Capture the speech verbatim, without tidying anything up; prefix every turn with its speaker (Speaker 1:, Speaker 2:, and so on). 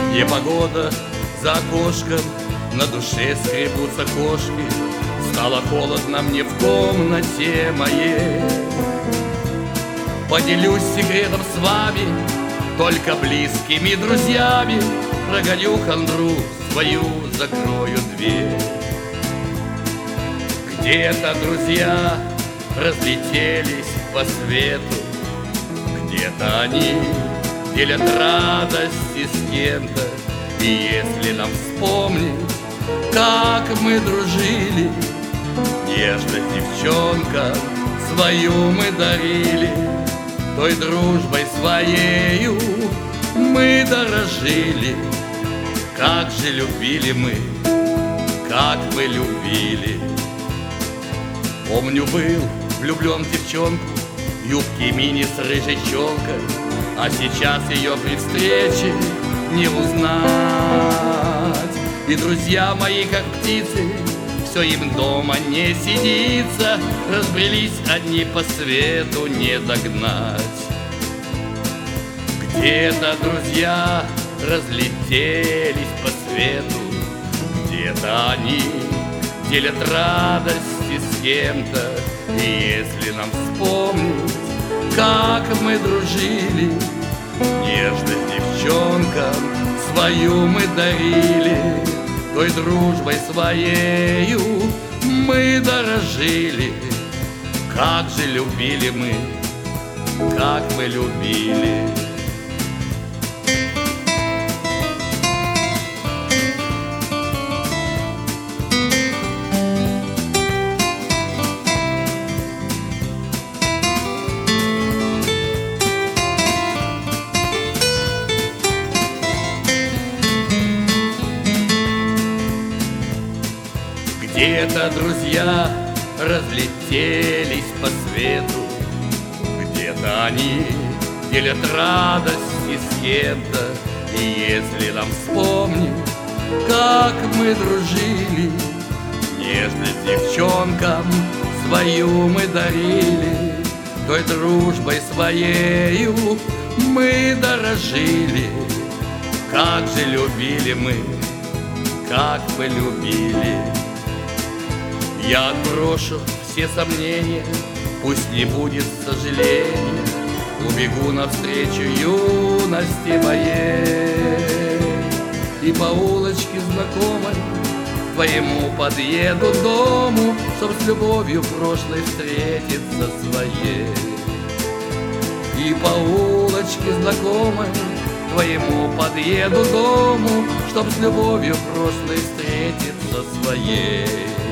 Speaker 1: Непогода за окошком, на душе скребутся кошки. Стало холодно мне в комнате моей. Поделюсь секретом с вами, только близкими друзьями. Прогоню хандру свою, закрою дверь. Где-то друзья разлетелись по свету, где-то они делят радости с кем-то. И если нам вспомнить, как мы дружили, нежность девчонкам свою мы дарили, той дружбой своею мы дорожили. Как же любили мы, как мы любили. Помню, был влюблен в девчонку, в юбке мини с рыжей челкой, а сейчас ее при встрече не узнать. И друзья мои, как птицы, все им дома не сидится, разбрелись одни по свету, не догнать. Где-то друзья разлетелись по свету, где-то они делят радости с кем-то. И если нам вспомнить, как мы дружили, нежность девчонкам свою мы дарили, той дружбой своею мы дорожили. Как же любили мы, как мы любили. Где-то друзья разлетелись по свету, где-то они делят радости с кем-то. И если нам вспомнить, как мы дружили, нежность девчонкам свою мы дарили, той дружбой своею мы дорожили. Как же любили мы, как мы любили. Я отброшу все сомнения, пусть не будет сожаления, убегу навстречу юности моей. И по улочке знакомой к твоему подъеду дому, чтоб с любовью прошлой встретиться своей. И по улочке знакомой к твоему подъеду дому, чтоб с любовью прошлой встретиться своей.